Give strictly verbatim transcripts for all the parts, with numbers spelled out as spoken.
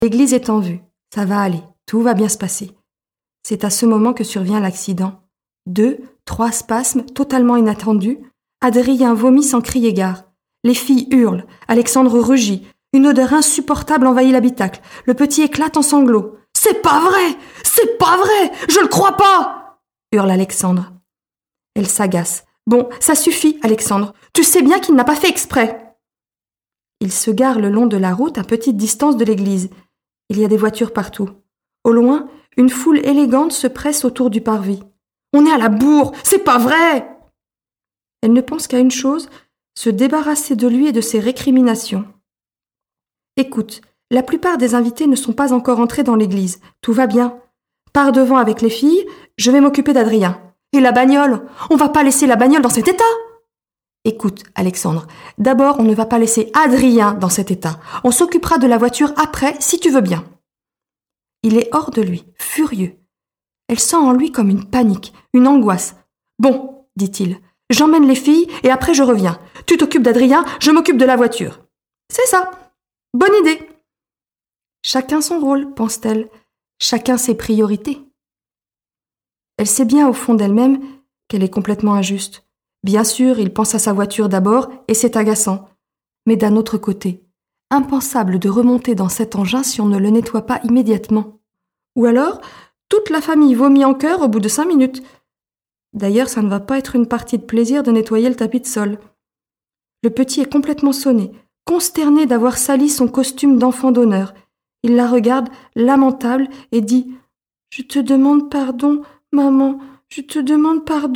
L'église est en vue. Ça va aller. Tout va bien se passer. C'est à ce moment que survient l'accident. Deux, trois spasmes totalement inattendus. Adrien vomit sans crier gare. Les filles hurlent. Alexandre rugit. Une odeur insupportable envahit l'habitacle. Le petit éclate en sanglots. « C'est pas vrai! C'est pas vrai! Je le crois pas !» hurle Alexandre. Elle s'agace. « Bon, ça suffit, Alexandre. Tu sais bien qu'il n'a pas fait exprès. » Il se gare le long de la route à petite distance de l'église. Il y a des voitures partout. Au loin, une foule élégante se presse autour du parvis. « On est à la bourre! C'est pas vrai !» Elle ne pense qu'à une chose, se débarrasser de lui et de ses récriminations. « Écoute, la plupart des invités ne sont pas encore entrés dans l'église. Tout va bien. Pars devant avec les filles, je vais m'occuper d'Adrien. Et la bagnole? On va pas laisser la bagnole dans cet état? Écoute, Alexandre, d'abord on ne va pas laisser Adrien dans cet état. On s'occupera de la voiture après, si tu veux bien. » Il est hors de lui, furieux. Elle sent en lui comme une panique, une angoisse. « Bon, dit-il, j'emmène les filles et après je reviens. Tu t'occupes d'Adrien, je m'occupe de la voiture. » C'est ça. Bonne idée. Chacun son rôle, pense-t-elle. Chacun ses priorités. Elle sait bien au fond d'elle-même qu'elle est complètement injuste. Bien sûr, il pense à sa voiture d'abord et c'est agaçant. Mais d'un autre côté, impensable de remonter dans cet engin si on ne le nettoie pas immédiatement. Ou alors, toute la famille vomit en chœur au bout de cinq minutes. D'ailleurs, ça ne va pas être une partie de plaisir de nettoyer le tapis de sol. Le petit est complètement sonné, consterné d'avoir sali son costume d'enfant d'honneur. Il la regarde, lamentable, et dit « Je te demande pardon, maman, je te demande pardon. »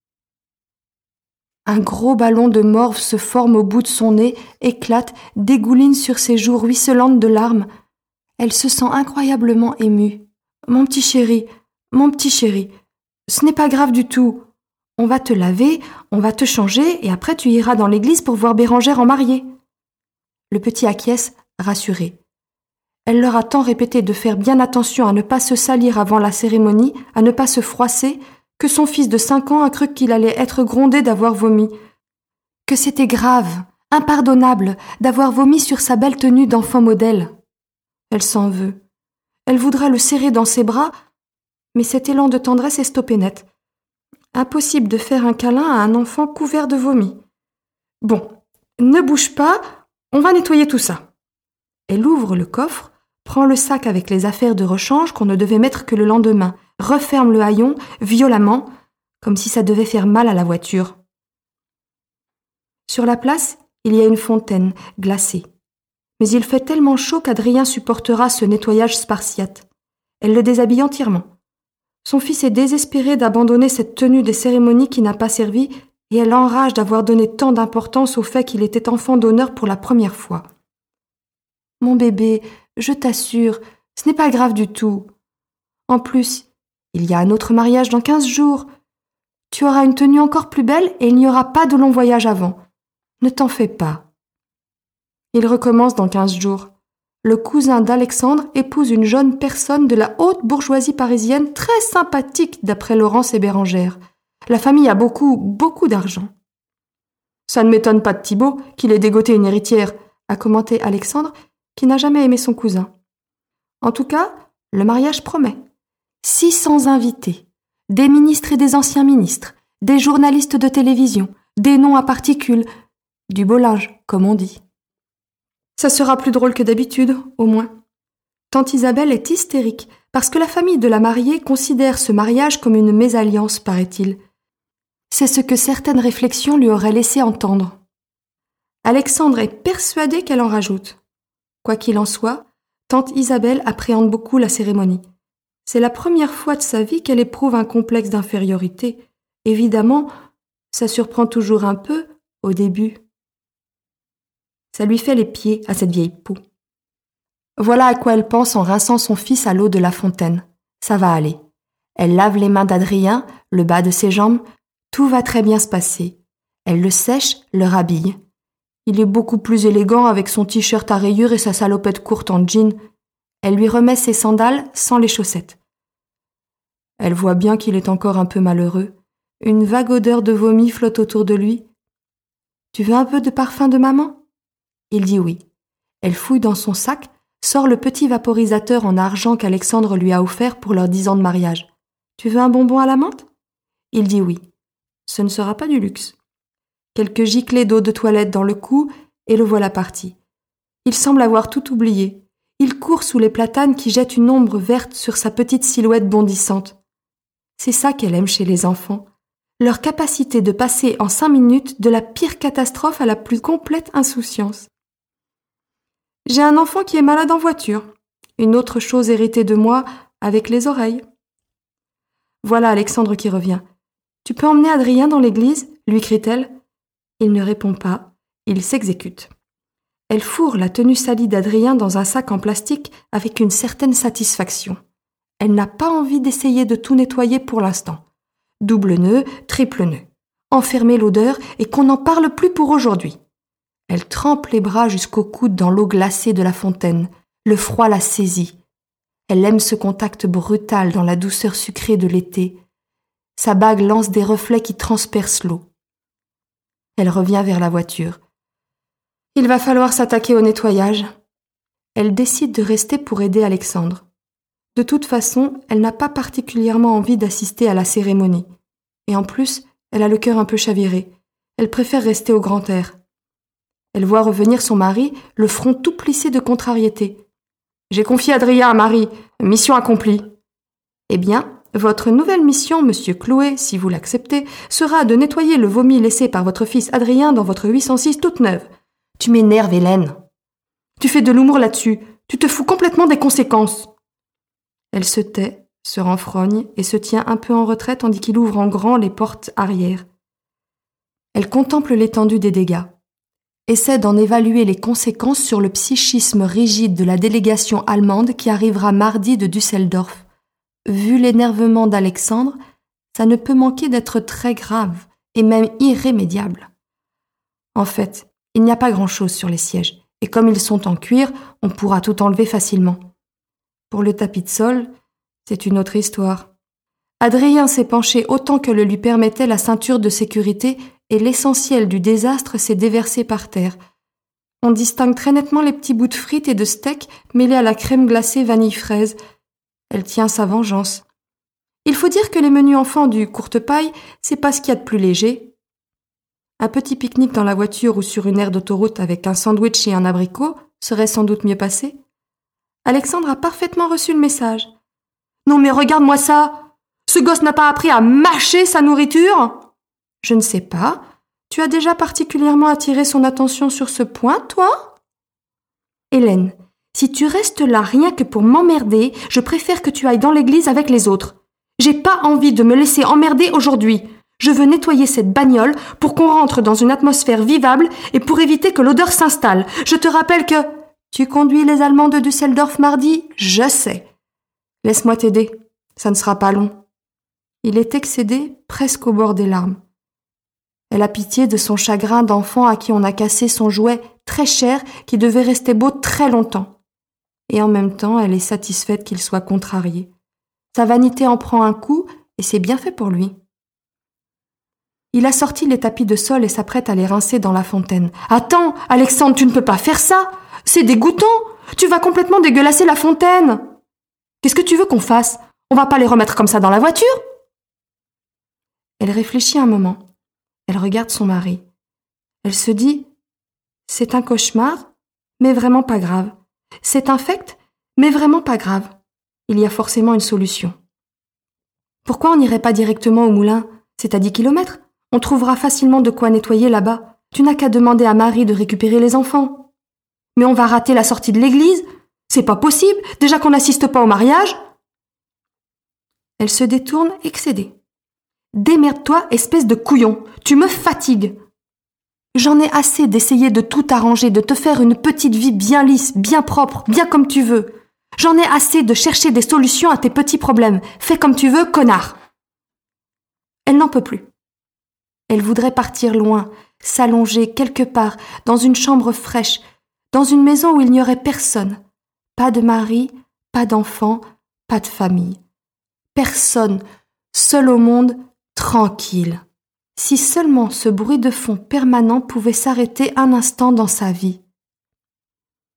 Un gros ballon de morve se forme au bout de son nez, éclate, dégouline sur ses joues ruisselantes de larmes. Elle se sent incroyablement émue. « Mon petit chéri, mon petit chéri, ce n'est pas grave du tout. On va te laver, on va te changer, et après tu iras dans l'église pour voir Bérangère en mariée. » Le petit acquiesce, rassuré. Elle leur a tant répété de faire bien attention à ne pas se salir avant la cérémonie, à ne pas se froisser, que son fils de cinq ans a cru qu'il allait être grondé d'avoir vomi. Que c'était grave, impardonnable, d'avoir vomi sur sa belle tenue d'enfant modèle. Elle s'en veut. Elle voudrait le serrer dans ses bras, mais cet élan de tendresse est stoppé net. Impossible de faire un câlin à un enfant couvert de vomi. Bon, ne bouge pas, on va nettoyer tout ça. Elle ouvre le coffre, prend le sac avec les affaires de rechange qu'on ne devait mettre que le lendemain, referme le haillon violemment, comme si ça devait faire mal à la voiture. Sur la place, il y a une fontaine glacée. Mais il fait tellement chaud qu'Adrien supportera ce nettoyage spartiate. Elle le déshabille entièrement. Son fils est désespéré d'abandonner cette tenue des cérémonies qui n'a pas servi et elle enrage d'avoir donné tant d'importance au fait qu'il était enfant d'honneur pour la première fois. « Mon bébé, je t'assure, ce n'est pas grave du tout. En plus, il y a un autre mariage dans quinze jours. Tu auras une tenue encore plus belle et il n'y aura pas de long voyage avant. Ne t'en fais pas. » Il recommence dans quinze jours. Le cousin d'Alexandre épouse une jeune personne de la haute bourgeoisie parisienne très sympathique d'après Laurence et Bérangère. La famille a beaucoup, beaucoup d'argent. « Ça ne m'étonne pas de Thibaut qu'il ait dégoté une héritière », a commenté Alexandre, qui n'a jamais aimé son cousin. En tout cas, le mariage promet. six cents invités, des ministres et des anciens ministres, des journalistes de télévision, des noms à particules, du beau linge, comme on dit. Ça sera plus drôle que d'habitude, au moins. Tante Isabelle est hystérique, parce que la famille de la mariée considère ce mariage comme une mésalliance, paraît-il. C'est ce que certaines réflexions lui auraient laissé entendre. Alexandre est persuadé qu'elle en rajoute. Quoi qu'il en soit, tante Isabelle appréhende beaucoup la cérémonie. C'est la première fois de sa vie qu'elle éprouve un complexe d'infériorité. Évidemment, ça surprend toujours un peu au début. Ça lui fait les pieds à cette vieille poux. Voilà à quoi elle pense en rinçant son fils à l'eau de la fontaine. Ça va aller. Elle lave les mains d'Adrien, le bas de ses jambes. Tout va très bien se passer. Elle le sèche, le rhabille. Il est beaucoup plus élégant avec son t-shirt à rayures et sa salopette courte en jean. Elle lui remet ses sandales sans les chaussettes. Elle voit bien qu'il est encore un peu malheureux. Une vague odeur de vomi flotte autour de lui. « Tu veux un peu de parfum de maman ?» Il dit oui. Elle fouille dans son sac, sort le petit vaporisateur en argent qu'Alexandre lui a offert pour leurs dix ans de mariage. « Tu veux un bonbon à la menthe ?» Il dit oui. Ce ne sera pas du luxe. Quelques giclées d'eau de toilette dans le cou et le voilà parti. Il semble avoir tout oublié. Il court sous les platanes qui jettent une ombre verte sur sa petite silhouette bondissante. C'est ça qu'elle aime chez les enfants. Leur capacité de passer en cinq minutes de la pire catastrophe à la plus complète insouciance. J'ai un enfant qui est malade en voiture. Une autre chose héritée de moi avec les oreilles. Voilà Alexandre qui revient. « Tu peux emmener Adrien dans l'église ?» lui crie-t-elle. Il ne répond pas. Il s'exécute. Elle fourre la tenue salie d'Adrien dans un sac en plastique avec une certaine satisfaction. Elle n'a pas envie d'essayer de tout nettoyer pour l'instant. Double nœud, triple nœud. Enfermer l'odeur et qu'on n'en parle plus pour aujourd'hui. Elle trempe les bras jusqu'au coude dans l'eau glacée de la fontaine. Le froid la saisit. Elle aime ce contact brutal dans la douceur sucrée de l'été. Sa bague lance des reflets qui transpercent l'eau. Elle revient vers la voiture. Il va falloir s'attaquer au nettoyage. Elle décide de rester pour aider Alexandre. De toute façon, elle n'a pas particulièrement envie d'assister à la cérémonie. Et en plus, elle a le cœur un peu chaviré. Elle préfère rester au grand air. Elle voit revenir son mari, le front tout plissé de contrariété. « J'ai confié Adrien à Marie. Mission accomplie. » « Eh bien, votre nouvelle mission, monsieur Clouet, si vous l'acceptez, sera de nettoyer le vomi laissé par votre fils Adrien dans votre huit cent six toute neuve. Tu m'énerves, Hélène. Tu fais de l'humour là-dessus. Tu te fous complètement des conséquences. » Elle se tait, se renfrogne et se tient un peu en retrait tandis qu'il ouvre en grand les portes arrière. Elle contemple l'étendue des dégâts. Essaie d'en évaluer les conséquences sur le psychisme rigide de la délégation allemande qui arrivera mardi de Düsseldorf. Vu l'énervement d'Alexandre, ça ne peut manquer d'être très grave et même irrémédiable. En fait, il n'y a pas grand-chose sur les sièges, et comme ils sont en cuir, on pourra tout enlever facilement. Pour le tapis de sol, c'est une autre histoire. Adrien s'est penché autant que le lui permettait la ceinture de sécurité et l'essentiel du désastre s'est déversé par terre. On distingue très nettement les petits bouts de frites et de steak mêlés à la crème glacée vanille-fraise. Elle tient sa vengeance. Il faut dire que les menus enfants du courte paille, c'est pas ce qu'il y a de plus léger. Un petit pique-nique dans la voiture ou sur une aire d'autoroute avec un sandwich et un abricot serait sans doute mieux passé. Alexandre a parfaitement reçu le message. « Non mais regarde-moi ça! Ce gosse n'a pas appris à mâcher sa nourriture !»« Je ne sais pas. Tu as déjà particulièrement attiré son attention sur ce point, toi ?»« Hélène, si tu restes là rien que pour m'emmerder, je préfère que tu ailles dans l'église avec les autres. J'ai pas envie de me laisser emmerder aujourd'hui. Je veux nettoyer cette bagnole pour qu'on rentre dans une atmosphère vivable et pour éviter que l'odeur s'installe. Je te rappelle que... Tu conduis les Allemands de Düsseldorf mardi ? Je sais. Laisse-moi t'aider. Ça ne sera pas long. Il est excédé, presque au bord des larmes. Elle a pitié de son chagrin d'enfant à qui on a cassé son jouet très cher qui devait rester beau très longtemps. Et en même temps, elle est satisfaite qu'il soit contrarié. Sa vanité en prend un coup et c'est bien fait pour lui. Il a sorti les tapis de sol et s'apprête à les rincer dans la fontaine. « Attends, Alexandre, tu ne peux pas faire ça! C'est dégoûtant! Tu vas complètement dégueulasser la fontaine! Qu'est-ce que tu veux qu'on fasse? On va pas les remettre comme ça dans la voiture? » Elle réfléchit un moment. Elle regarde son mari. Elle se dit « C'est un cauchemar, mais vraiment pas grave. C'est infect, mais vraiment pas grave. Il y a forcément une solution. Pourquoi on n'irait pas directement au moulin? C'est à dix kilomètres. On trouvera facilement de quoi nettoyer là-bas. Tu n'as qu'à demander à Marie de récupérer les enfants. Mais on va rater la sortie de l'église. C'est pas possible, déjà qu'on n'assiste pas au mariage. » Elle se détourne, excédée. « Démerde-toi, espèce de couillon. Tu me fatigues. J'en ai assez d'essayer de tout arranger, de te faire une petite vie bien lisse, bien propre, bien comme tu veux. J'en ai assez de chercher des solutions à tes petits problèmes. Fais comme tu veux, connard. » Elle n'en peut plus. Elle voudrait partir loin, s'allonger quelque part, dans une chambre fraîche, dans une maison où il n'y aurait personne. Pas de mari, pas d'enfant, pas de famille. Personne, seul au monde, tranquille. Si seulement ce bruit de fond permanent pouvait s'arrêter un instant dans sa vie.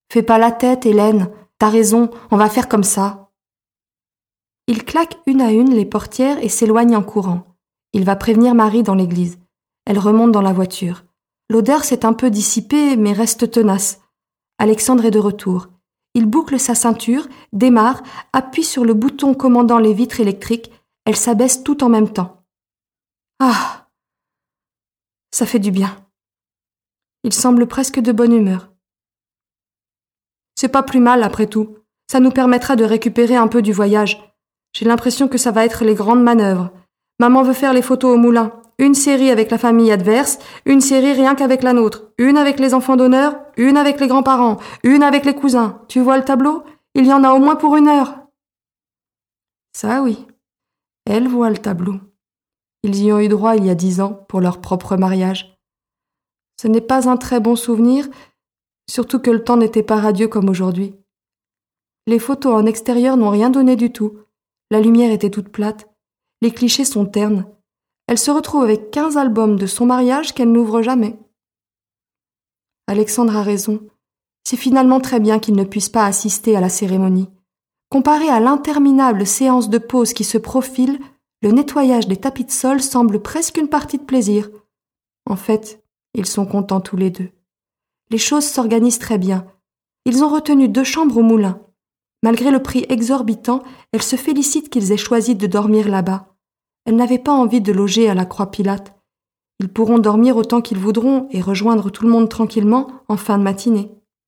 Fais pas la tête, Hélène. T'as raison, on va faire comme ça. Il claque une à une les portières et s'éloigne en courant. Il va prévenir Marie dans l'église. Elle remonte dans la voiture. L'odeur s'est un peu dissipée, mais reste tenace. Alexandre est de retour. Il boucle sa ceinture, démarre, appuie sur le bouton commandant les vitres électriques. Elles s'abaissent tout en même temps. Ah! Ça fait du bien. Il semble presque de bonne humeur. C'est pas plus mal, après tout. Ça nous permettra de récupérer un peu du voyage. J'ai l'impression que ça va être les grandes manœuvres. Maman veut faire les photos au moulin. Une série avec la famille adverse, une série rien qu'avec la nôtre, une avec les enfants d'honneur, une avec les grands-parents, une avec les cousins. Tu vois le tableau? Il y en a au moins pour une heure. Ça oui, elle voit le tableau. Ils y ont eu droit il y a dix ans pour leur propre mariage. Ce n'est pas un très bon souvenir, surtout que le temps n'était pas radieux comme aujourd'hui. Les photos en extérieur n'ont rien donné du tout. La lumière était toute plate. Les clichés sont ternes. Elle se retrouve avec quinze albums de son mariage qu'elle n'ouvre jamais. Alexandre a raison. C'est finalement très bien qu'il ne puisse pas assister à la cérémonie. Comparé à l'interminable séance de pause qui se profile, le nettoyage des tapis de sol semble presque une partie de plaisir. En fait, ils sont contents tous les deux. Les choses s'organisent très bien. Ils ont retenu deux chambres au moulin. Malgré le prix exorbitant, elle se félicite qu'ils aient choisi de dormir là-bas. Elle n'avait pas envie de loger à la Croix-Pilate. Ils pourront dormir autant qu'ils voudront et rejoindre tout le monde tranquillement en fin de matinée.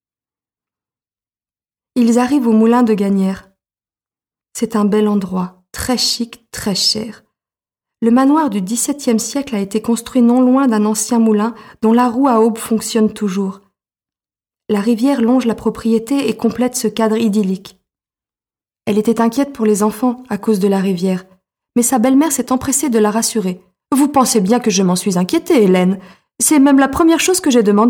Ils arrivent au moulin de Gagnières. C'est un bel endroit, très chic, très cher. Le manoir du dix-septième siècle a été construit non loin d'un ancien moulin dont la roue à aubes fonctionne toujours. La rivière longe la propriété et complète ce cadre idyllique. Elle était inquiète pour les enfants à cause de la rivière, mais sa belle-mère s'est empressée de la rassurer. « Vous pensez bien que je m'en suis inquiétée, Hélène. C'est même la première chose que j'ai demandée. »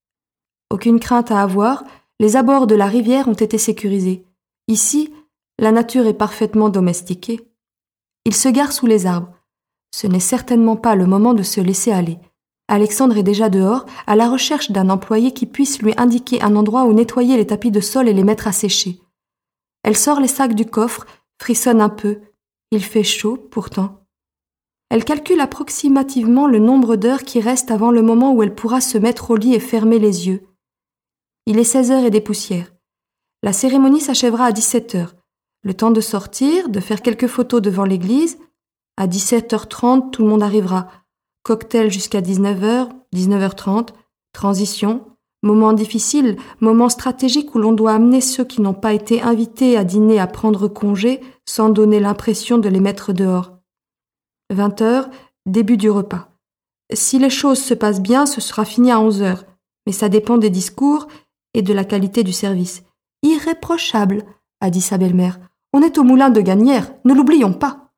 Aucune crainte à avoir, les abords de la rivière ont été sécurisés. Ici, la nature est parfaitement domestiquée. Il se gare sous les arbres. Ce n'est certainement pas le moment de se laisser aller. Alexandre est déjà dehors, à la recherche d'un employé qui puisse lui indiquer un endroit où nettoyer les tapis de sol et les mettre à sécher. Elle sort les sacs du coffre, frissonne un peu. Il fait chaud, pourtant. Elle calcule approximativement le nombre d'heures qui restent avant le moment où elle pourra se mettre au lit et fermer les yeux. Il est seize heures et des poussières. La cérémonie s'achèvera à dix-sept heures. Le temps de sortir, de faire quelques photos devant l'église. À dix-sept heures trente, tout le monde arrivera. Cocktail jusqu'à dix-neuf heures, dix-neuf heures trente, transition, moment difficile, moment stratégique où l'on doit amener ceux qui n'ont pas été invités à dîner à prendre congé sans donner l'impression de les mettre dehors. vingt heures, début du repas. Si les choses se passent bien, ce sera fini à onze heures, mais ça dépend des discours et de la qualité du service. Irréprochable, a dit sa belle-mère. On est au moulin de Gagnières, ne l'oublions pas.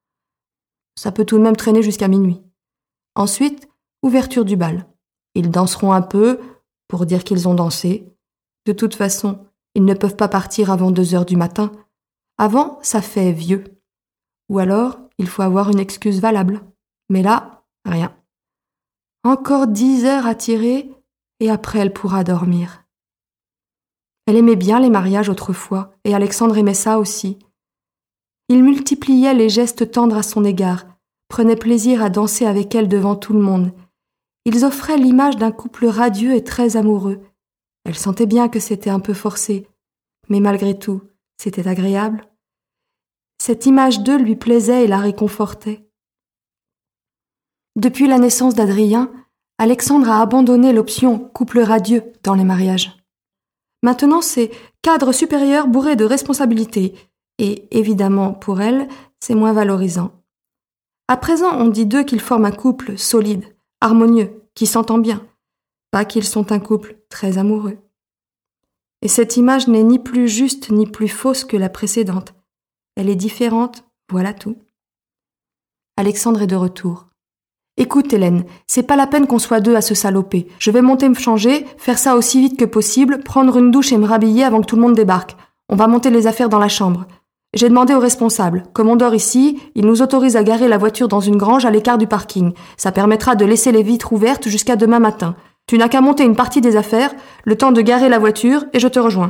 Ça peut tout de même traîner jusqu'à minuit. Ensuite, ouverture du bal. Ils danseront un peu pour dire qu'ils ont dansé. De toute façon, ils ne peuvent pas partir avant deux heures du matin. Avant, ça fait vieux. Ou alors, il faut avoir une excuse valable. Mais là, rien. Encore dix heures à tirer, et après elle pourra dormir. Elle aimait bien les mariages autrefois, et Alexandre aimait ça aussi. Il multipliait les gestes tendres à son égard, prenait plaisir à danser avec elle devant tout le monde. Ils offraient l'image d'un couple radieux et très amoureux. Elle sentait bien que c'était un peu forcé, mais malgré tout, c'était agréable. Cette image d'eux lui plaisait et la réconfortait. Depuis la naissance d'Adrien, Alexandre a abandonné l'option couple radieux dans les mariages. Maintenant, c'est cadre supérieur bourré de responsabilités, et évidemment, pour elle, c'est moins valorisant. À présent, on dit d'eux qu'ils forment un couple solide, harmonieux, qui s'entend bien, pas qu'ils sont un couple très amoureux. Et cette image n'est ni plus juste ni plus fausse que la précédente. Elle est différente, voilà tout. Alexandre est de retour. Écoute, Hélène, c'est pas la peine qu'on soit deux à se saloper. Je vais monter me changer, faire ça aussi vite que possible, prendre une douche et me rhabiller avant que tout le monde débarque. On va monter les affaires dans la chambre. J'ai demandé au responsable. Comme on dort ici, il nous autorise à garer la voiture dans une grange à l'écart du parking. Ça permettra de laisser les vitres ouvertes jusqu'à demain matin. Tu n'as qu'à monter une partie des affaires, le temps de garer la voiture, et je te rejoins. »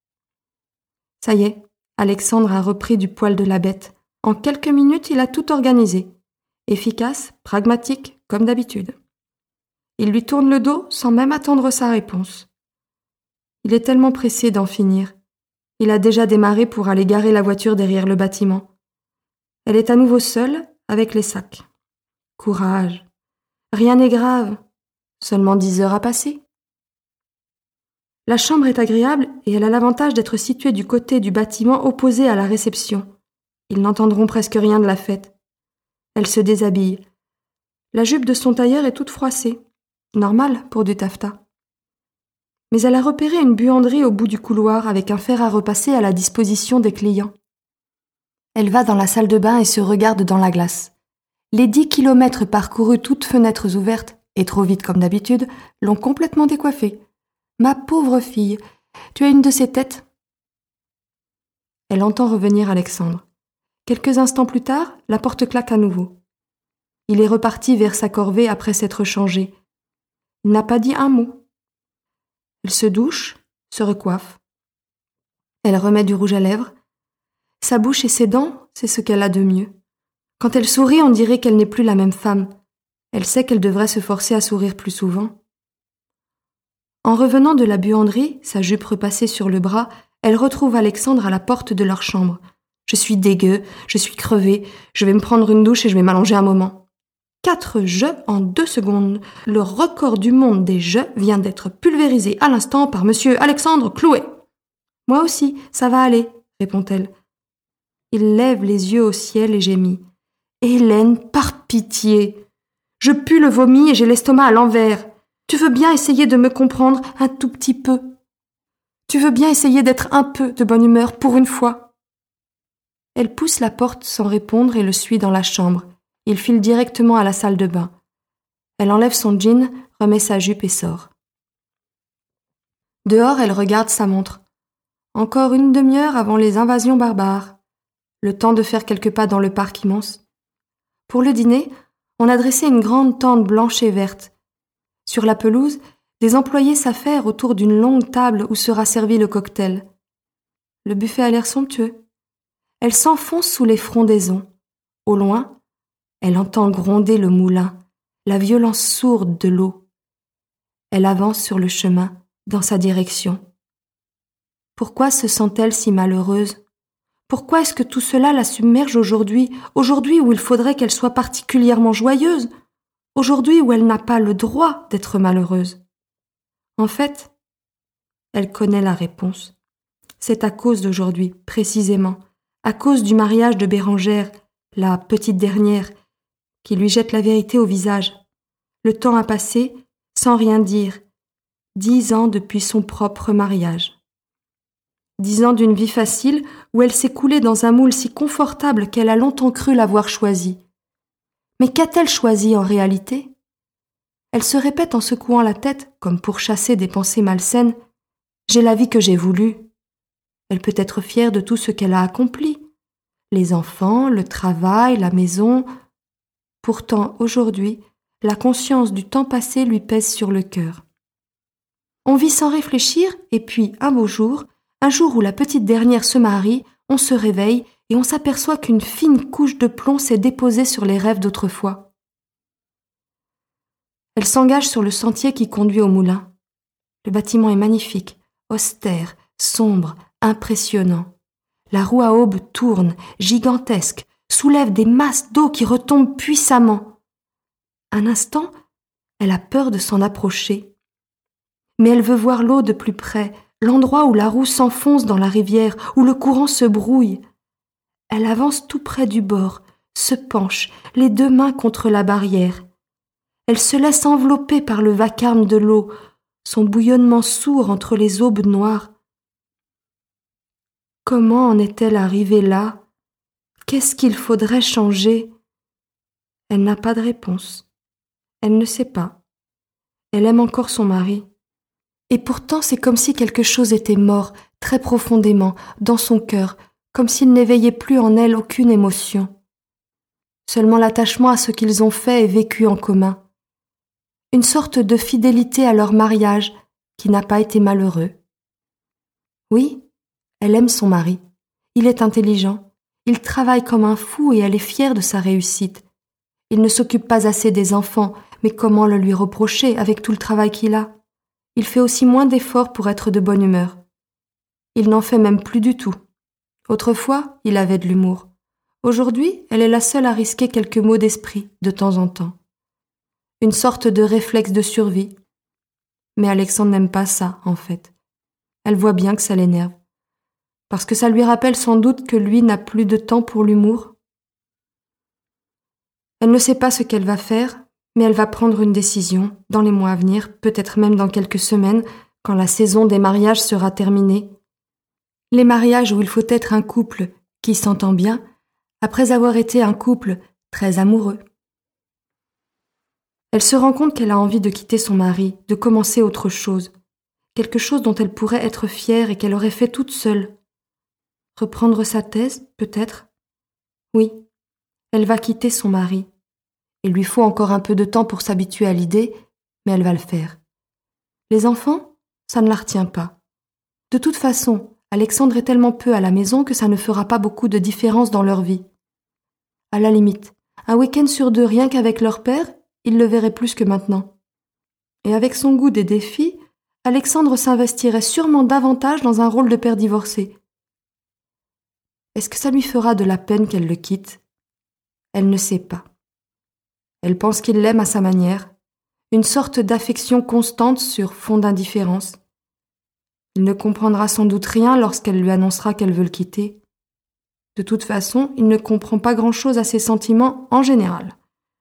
Ça y est, Alexandre a repris du poil de la bête. En quelques minutes, il a tout organisé. Efficace, pragmatique, comme d'habitude. Il lui tourne le dos sans même attendre sa réponse. Il est tellement pressé d'en finir. Il a déjà démarré pour aller garer la voiture derrière le bâtiment. Elle est à nouveau seule, avec les sacs. Courage. Rien n'est grave. Seulement dix heures à passer. La chambre est agréable et elle a l'avantage d'être située du côté du bâtiment opposé à la réception. Ils n'entendront presque rien de la fête. Elle se déshabille. La jupe de son tailleur est toute froissée. Normal pour du taffetas. Mais elle a repéré une buanderie au bout du couloir avec un fer à repasser à la disposition des clients. Elle va dans la salle de bain et se regarde dans la glace. Les dix kilomètres parcourus toutes fenêtres ouvertes, et trop vite comme d'habitude, l'ont complètement décoiffée. Ma pauvre fille, tu as une de ces têtes. Elle entend revenir Alexandre. Quelques instants plus tard, la porte claque à nouveau. Il est reparti vers sa corvée après s'être changé. Il n'a pas dit un mot. Elle se douche, se recoiffe. Elle remet du rouge à lèvres. Sa bouche et ses dents, c'est ce qu'elle a de mieux. Quand elle sourit, on dirait qu'elle n'est plus la même femme. Elle sait qu'elle devrait se forcer à sourire plus souvent. En revenant de la buanderie, sa jupe repassée sur le bras, elle retrouve Alexandre à la porte de leur chambre. « Je suis dégueu, je suis crevée, je vais me prendre une douche et je vais m'allonger un moment. » Quatre jeux en deux secondes. Le record du monde des jeux vient d'être pulvérisé à l'instant par monsieur Alexandre Clouet. « Moi aussi, ça va aller, » répond-elle. Il lève les yeux au ciel et gémit. « Hélène, par pitié! Je pue le vomi et j'ai l'estomac à l'envers. Tu veux bien essayer de me comprendre un tout petit peu? Tu veux bien essayer d'être un peu de bonne humeur pour une fois ?» Elle pousse la porte sans répondre et le suit dans la chambre. Il file directement à la salle de bain. Elle enlève son jean, remet sa jupe et sort. Dehors, elle regarde sa montre. Encore une demi-heure avant les invasions barbares. Le temps de faire quelques pas dans le parc immense. Pour le dîner, on a dressé une grande tente blanche et verte. Sur la pelouse, des employés s'affairent autour d'une longue table où sera servi le cocktail. Le buffet a l'air somptueux. Elle s'enfonce sous les frondaisons. Au loin, elle entend gronder le moulin, la violence sourde de l'eau. Elle avance sur le chemin, dans sa direction. Pourquoi se sent-elle si malheureuse? Pourquoi est-ce que tout cela la submerge aujourd'hui, aujourd'hui où il faudrait qu'elle soit particulièrement joyeuse, aujourd'hui où elle n'a pas le droit d'être malheureuse? En fait, elle connaît la réponse. C'est à cause d'aujourd'hui, précisément, à cause du mariage de Bérangère, la petite dernière, qui lui jette la vérité au visage. Le temps a passé sans rien dire, dix ans depuis son propre mariage. Dix ans d'une vie facile où elle s'est coulée dans un moule si confortable qu'elle a longtemps cru l'avoir choisi. Mais qu'a-t-elle choisi en réalité? Elle se répète en secouant la tête, comme pour chasser des pensées malsaines. J'ai la vie que j'ai voulu. Elle peut être fière de tout ce qu'elle a accompli. Les enfants, le travail, la maison. Pourtant, aujourd'hui, la conscience du temps passé lui pèse sur le cœur. On vit sans réfléchir, et puis, un beau jour, un jour où la petite dernière se marie, on se réveille et on s'aperçoit qu'une fine couche de plomb s'est déposée sur les rêves d'autrefois. Elle s'engage sur le sentier qui conduit au moulin. Le bâtiment est magnifique, austère, sombre, impressionnant. La roue à aubes tourne, gigantesque, soulève des masses d'eau qui retombent puissamment. Un instant, elle a peur de s'en approcher. Mais elle veut voir l'eau de plus près, l'endroit où la roue s'enfonce dans la rivière, où le courant se brouille. Elle avance tout près du bord, se penche, les deux mains contre la barrière. Elle se laisse envelopper par le vacarme de l'eau, son bouillonnement sourd entre les aubes noires. Comment en est-elle arrivée là? Qu'est-ce qu'il faudrait changer? Elle n'a pas de réponse. Elle ne sait pas. Elle aime encore son mari. Et pourtant, c'est comme si quelque chose était mort, très profondément, dans son cœur, comme s'il n'éveillait plus en elle aucune émotion. Seulement l'attachement à ce qu'ils ont fait et vécu en commun. une sorte de fidélité à leur mariage qui n'a pas été malheureux. Oui, elle aime son mari. Il est intelligent. Il travaille comme un fou et elle est fière de sa réussite. Il ne s'occupe pas assez des enfants, mais comment le lui reprocher avec tout le travail qu'il a? Il fait aussi moins d'efforts pour être de bonne humeur. Il n'en fait même plus du tout. Autrefois, il avait de l'humour. Aujourd'hui, elle est la seule à risquer quelques mots d'esprit, de temps en temps. Une sorte de réflexe de survie. Mais Alexandre n'aime pas ça, en fait. Elle voit bien que ça l'énerve. Parce que ça lui rappelle sans doute que lui n'a plus de temps pour l'humour. Elle ne sait pas ce qu'elle va faire, mais elle va prendre une décision, dans les mois à venir, peut-être même dans quelques semaines, quand la saison des mariages sera terminée. Les mariages où il faut être un couple qui s'entend bien, après avoir été un couple très amoureux. Elle se rend compte qu'elle a envie de quitter son mari, de commencer autre chose, quelque chose dont elle pourrait être fière et qu'elle aurait fait toute seule. Reprendre sa thèse, peut-être? Oui, elle va quitter son mari. Il lui faut encore un peu de temps pour s'habituer à l'idée, mais elle va le faire. Les enfants, ça ne la retient pas. De toute façon, Alexandre est tellement peu à la maison que ça ne fera pas beaucoup de différence dans leur vie. À la limite, un week-end sur deux rien qu'avec leur père, ils le verraient plus que maintenant. Et avec son goût des défis, Alexandre s'investirait sûrement davantage dans un rôle de père divorcé. Est-ce que ça lui fera de la peine qu'elle le quitte? Elle ne sait pas. Elle pense qu'il l'aime à sa manière, une sorte d'affection constante sur fond d'indifférence. Il ne comprendra sans doute rien lorsqu'elle lui annoncera qu'elle veut le quitter. De toute façon, il ne comprend pas grand-chose à ses sentiments en général.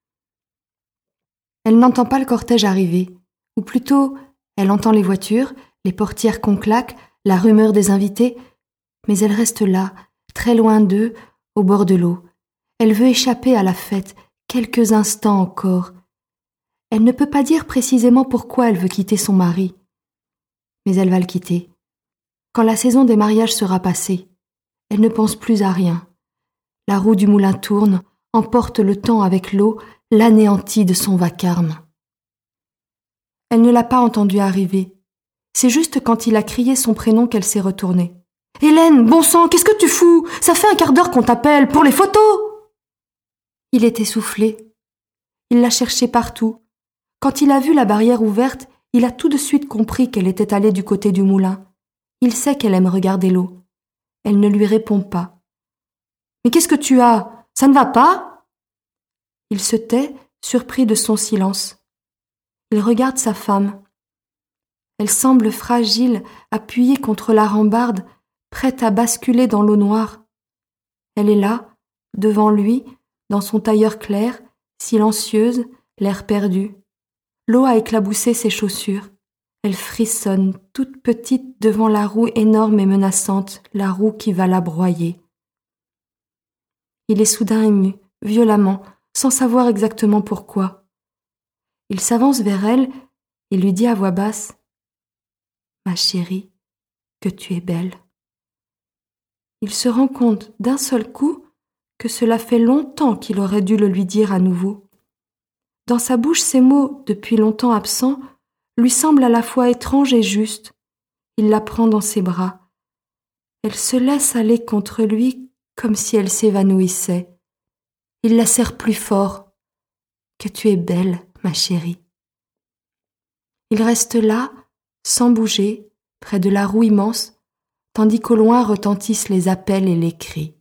Elle n'entend pas le cortège arriver, ou plutôt, elle entend les voitures, les portières qu'on claque, la rumeur des invités, mais elle reste là, très loin d'eux, au bord de l'eau. Elle veut échapper à la fête, quelques instants encore. Elle ne peut pas dire précisément pourquoi elle veut quitter son mari. Mais elle va le quitter. Quand la saison des mariages sera passée, elle ne pense plus à rien. La roue du moulin tourne, emporte le temps avec l'eau, l'anéantit de son vacarme. Elle ne l'a pas entendu arriver. C'est juste quand il a crié son prénom qu'elle s'est retournée. « Hélène, bon sang, qu'est-ce que tu fous? Ça fait un quart d'heure qu'on t'appelle, pour les photos !» Il est essoufflé. Il l'a cherchée partout. Quand il a vu la barrière ouverte, il a tout de suite compris qu'elle était allée du côté du moulin. Il sait qu'elle aime regarder l'eau. Elle ne lui répond pas. « Mais qu'est-ce que tu as? Ça ne va pas ?» Il se tait, surpris de son silence. Il regarde sa femme. Elle semble fragile, appuyée contre la rambarde, prête à basculer dans l'eau noire. Elle est là, devant lui, dans son tailleur clair, silencieuse, l'air perdu. L'eau a éclaboussé ses chaussures. Elle frissonne, toute petite devant la roue énorme et menaçante, la roue qui va la broyer. Il est soudain ému, violemment, sans savoir exactement pourquoi. Il s'avance vers elle et lui dit à voix basse « Ma chérie, que tu es belle. » Il se rend compte d'un seul coup que cela fait longtemps qu'il aurait dû le lui dire à nouveau. Dans sa bouche, ces mots, depuis longtemps absents, lui semblent à la fois étranges et justes. Il la prend dans ses bras. Elle se laisse aller contre lui comme si elle s'évanouissait. Il la serre plus fort. « Que tu es belle, ma chérie. » Il reste là, sans bouger, près de la roue immense, tandis qu'au loin retentissent les appels et les cris.